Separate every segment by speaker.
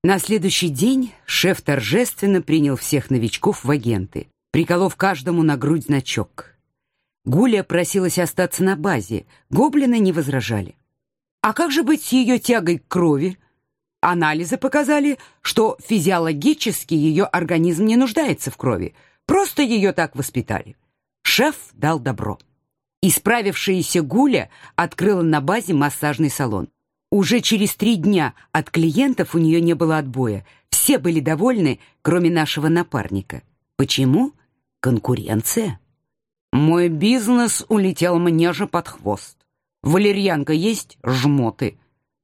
Speaker 1: На следующий день шеф торжественно принял всех новичков в агенты, приколов каждому на грудь значок. Гуля просилась остаться на базе, гоблины не возражали. А как же быть с ее тягой к крови? Анализы показали, что физиологически ее организм не нуждается в крови, просто ее так воспитали. Шеф дал добро. Исправившаяся Гуля открыла на базе массажный салон. Уже через 3 дня от клиентов у нее не было отбоя. Все были довольны, кроме нашего напарника. Почему? Конкуренция. Мой бизнес улетел мне же под хвост. Валерьянка есть? Жмоты.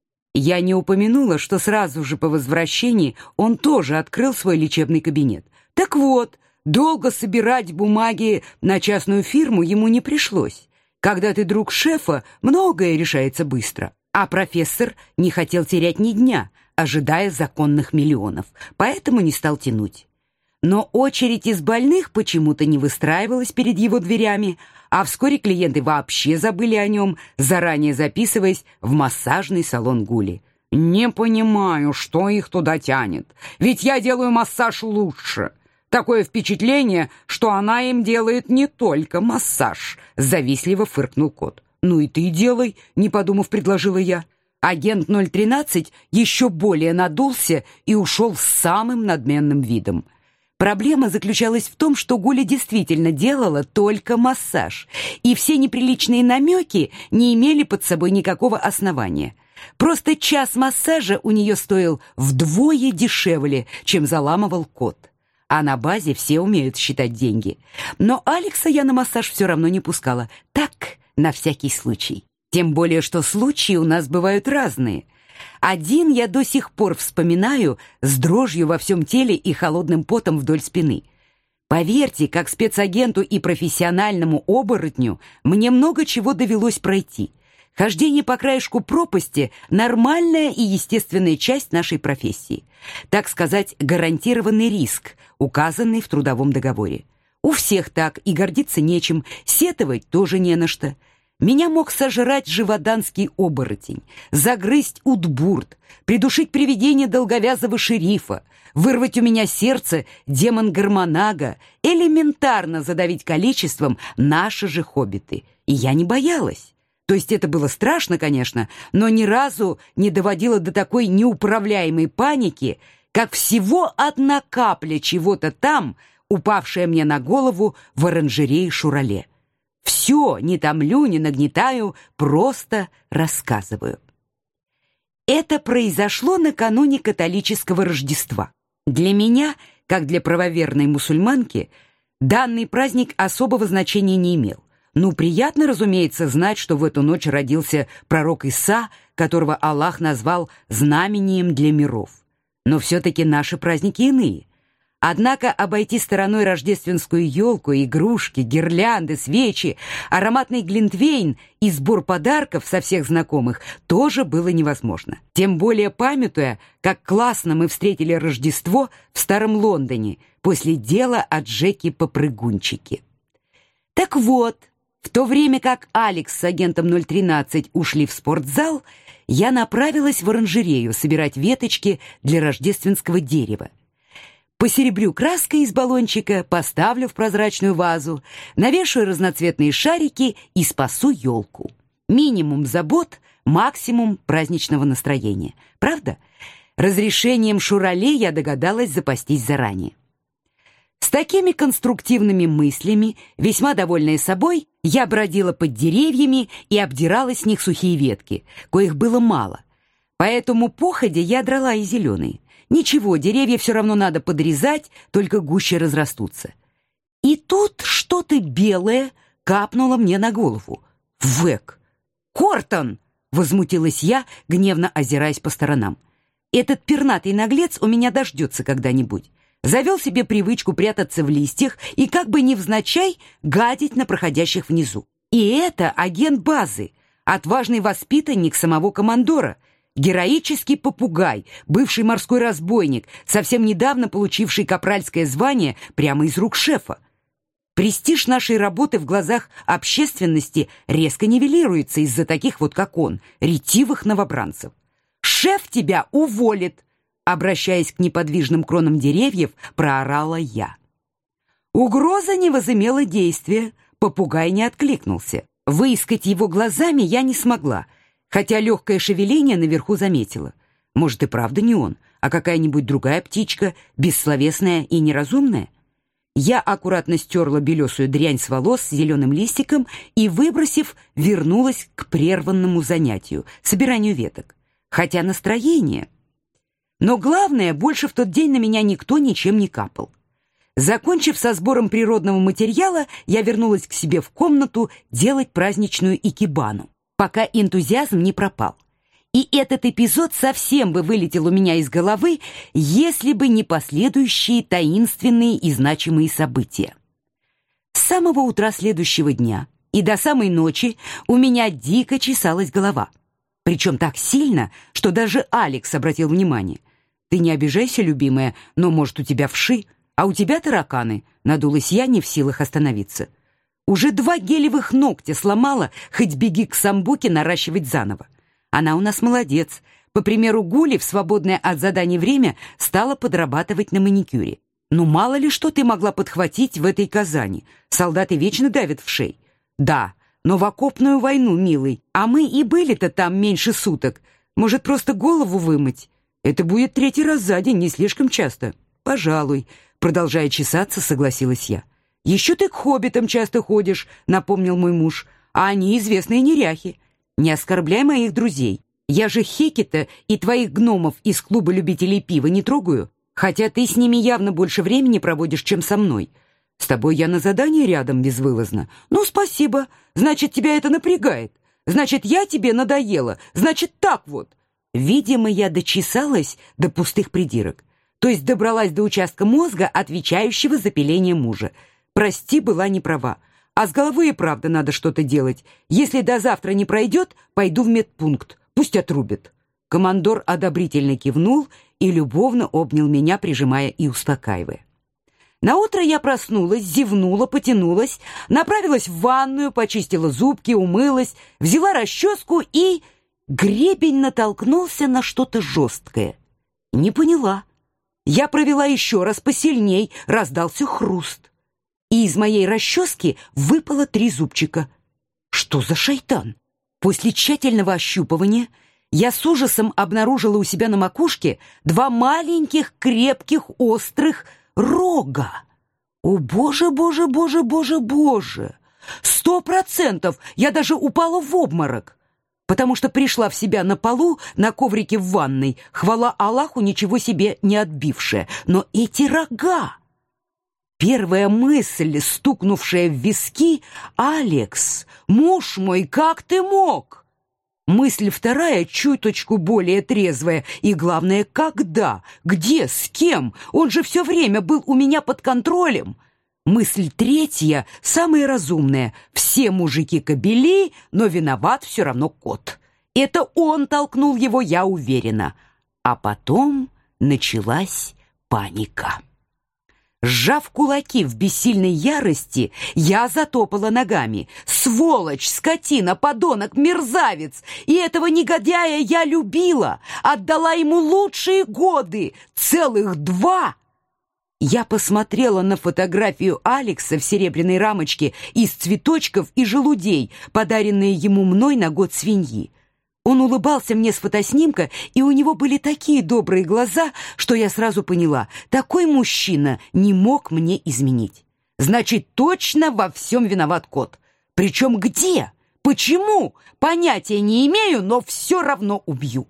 Speaker 1: Я не упомянула, что сразу же по возвращении он тоже открыл свой лечебный кабинет. Так вот, долго собирать бумаги на частную фирму ему не пришлось. Когда ты друг шефа, многое решается быстро. А профессор не хотел терять ни дня, ожидая законных миллионов, поэтому не стал тянуть. Но очередь из больных почему-то не выстраивалась перед его дверями, а вскоре клиенты вообще забыли о нем, заранее записываясь в массажный салон Гули. «Не понимаю, что их туда тянет, ведь я делаю массаж лучше». Такое впечатление, что она им делает не только массаж, завистливо фыркнул кот. «Ну и ты делай», — не подумав, предложила я. Агент 013 еще более надулся и ушел с самым надменным видом. Проблема заключалась в том, что Гуля действительно делала только массаж, и все неприличные намеки не имели под собой никакого основания. Просто час массажа у нее стоил вдвое дешевле, чем заламывал кот. А на базе все умеют считать деньги. Но Алекса я на массаж все равно не пускала. Так, на всякий случай. Тем более, что случаи у нас бывают разные. Один я до сих пор вспоминаю с дрожью во всем теле и холодным потом вдоль спины. Поверьте, как спецагенту и профессиональному оборотню мне много чего довелось пройти. Хождение по краешку пропасти – нормальная и естественная часть нашей профессии. Так сказать, гарантированный риск, указанный в трудовом договоре. У всех так, и гордиться нечем, сетовать тоже не на что. Меня мог сожрать живоданский оборотень, загрызть удбурт, придушить привидение долговязого шерифа, вырвать у меня сердце демон Гармонага, элементарно задавить количеством наши же хоббиты. И я не боялась. То есть это было страшно, конечно, но ни разу не доводило до такой неуправляемой паники, как всего одна капля чего-то там, упавшая мне на голову в оранжерее Шурале. Все, не томлю, не нагнетаю, просто рассказываю. Это произошло накануне католического Рождества. Для меня, как для правоверной мусульманки, данный праздник особого значения не имел. Ну, приятно, разумеется, знать, что в эту ночь родился пророк Иса, которого Аллах назвал знамением для миров. Но все-таки наши праздники иные. Однако обойти стороной рождественскую елку, игрушки, гирлянды, свечи, ароматный глинтвейн и сбор подарков со всех знакомых тоже было невозможно. Тем более памятуя, как классно мы встретили Рождество в Старом Лондоне после дела о Джеке-попрыгунчике. Так вот, в то время как Алекс с агентом 013 ушли в спортзал, я направилась в оранжерею собирать веточки для рождественского дерева. Посеребрю краской из баллончика, поставлю в прозрачную вазу, навешаю разноцветные шарики и спасу елку. Минимум забот, максимум праздничного настроения. Правда? Разрешением Шурале я догадалась запастись заранее. С такими конструктивными мыслями, весьма довольная собой, я бродила под деревьями и обдирала с них сухие ветки, коих было мало. Поэтому походя я драла и зеленые. Ничего, деревья все равно надо подрезать, только гуще разрастутся. И тут что-то белое капнуло мне на голову. Вэк! Кортон! Возмутилась я, гневно озираясь по сторонам. Этот пернатый наглец у меня дождется когда-нибудь. Завел себе привычку прятаться в листьях и как бы невзначай гадить на проходящих внизу. И это агент базы, отважный воспитанник самого командора, героический попугай, бывший морской разбойник, совсем недавно получивший капральское звание прямо из рук шефа. Престиж нашей работы в глазах общественности резко нивелируется из-за таких вот, как он, ретивых новобранцев. Шеф тебя уволит. обращаясь к неподвижным кронам деревьев, проорала я. Угроза не возымела действия, попугай не откликнулся. Выискать его глазами я не смогла, хотя легкое шевеление наверху заметила. Может, и правда не он, а какая-нибудь другая птичка, бессловесная и неразумная? Я аккуратно стерла белесую дрянь с волос с зеленым листиком и, выбросив, вернулась к прерванному занятию — собиранию веток. Хотя настроение... Но главное, больше в тот день на меня никто ничем не капал. Закончив со сбором природного материала, я вернулась к себе в комнату делать праздничную икебану, пока энтузиазм не пропал. И этот эпизод совсем бы вылетел у меня из головы, если бы не последующие таинственные и значимые события. С самого утра следующего дня и до самой ночи у меня дико чесалась голова. Причем так сильно, что даже Алекс обратил внимание. «Ты не обижайся, любимая, но, может, у тебя вши, а у тебя тараканы», — надулась я, не в силах остановиться. «Уже 2 гелевых ногтя сломала, хоть беги к Самбуке наращивать заново. Она у нас молодец. По примеру Гули, в свободное от заданий время стала подрабатывать на маникюре. Ну, мало ли что ты могла подхватить в этой Казани. Солдаты вечно давят вшей. Да, но в окопную войну, милый, а мы и были-то там меньше суток. Может, просто голову вымыть? Это будет 3-й раз за день, не слишком часто». «Пожалуй», — продолжая чесаться, согласилась я. «Еще ты к хоббитам часто ходишь», — напомнил мой муж. «А они известные неряхи. Не оскорбляй моих друзей. Я же Хекета и твоих гномов из клуба любителей пива не трогаю, хотя ты с ними явно больше времени проводишь, чем со мной. С тобой я на задании рядом безвылазно. Ну, спасибо. Значит, тебя это напрягает. Значит, я тебе надоела. Значит, так вот». Видимо, я дочесалась до пустых придирок. То есть добралась до участка мозга, отвечающего за пиление мужа. Прости, была не права. А с головой и правда надо что-то делать. Если до завтра не пройдет, пойду в медпункт. Пусть отрубят». Командор одобрительно кивнул и любовно обнял меня, прижимая и успокаивая. Наутро я проснулась, зевнула, потянулась, направилась в ванную, почистила зубки, умылась, взяла расческу и... Гребень натолкнулся на что-то жесткое. Не поняла. Я провела еще раз посильней, раздался хруст. И из моей расчески выпало 3 зубчика. Что за шайтан? После тщательного ощупывания я с ужасом обнаружила у себя на макушке 2 маленьких, крепких, острых рога. О, боже, боже, боже, боже, боже! 100% я даже упала в обморок, потому что пришла в себя на полу, на коврике в ванной, хвала Аллаху, ничего себе не отбившая. Но эти рога... Первая мысль, стукнувшая в виски: «Алекс, муж мой, как ты мог?» Мысль вторая, чуточку более трезвая, и главное, когда, где, с кем? Он же все время был у меня под контролем. Мысль третья, самая разумная: все мужики кобели, но виноват все равно кот. Это он толкнул его, я уверена. А потом началась паника. Сжав кулаки в бессильной ярости, я затопала ногами. Сволочь, скотина, подонок, мерзавец! И этого негодяя я любила, отдала ему лучшие годы, целых 2. Я посмотрела на фотографию Алекса в серебряной рамочке из цветочков и желудей, подаренные ему мной на год свиньи. Он улыбался мне с фотоснимка, и у него были такие добрые глаза, что я сразу поняла: такой мужчина не мог мне изменить. Значит, точно во всем виноват кот. Причем где? Почему? Понятия не имею, но все равно убью.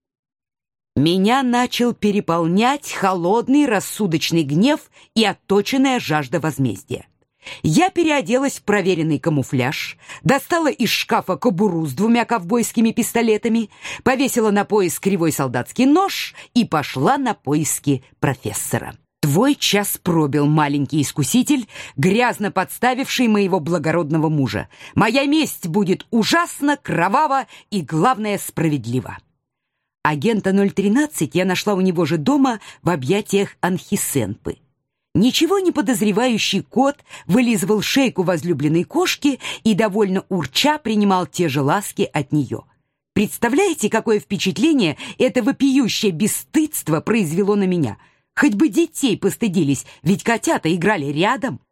Speaker 1: Меня начал переполнять холодный рассудочный гнев и отточенная жажда возмездия. Я переоделась в проверенный камуфляж, достала из шкафа кобуру с 2 ковбойскими пистолетами, повесила на пояс кривой солдатский нож и пошла на поиски профессора. Твой час пробил, маленький искуситель, грязно подставивший моего благородного мужа. Моя месть будет ужасно, кровава и, главное, справедлива. Агента 013 я нашла у него же дома в объятиях Анхисенпы. Ничего не подозревающий кот вылизывал шейку возлюбленной кошки и, довольно урча, принимал те же ласки от нее. Представляете, какое впечатление это вопиющее бесстыдство произвело на меня? Хоть бы детей постыдились, ведь котята играли рядом.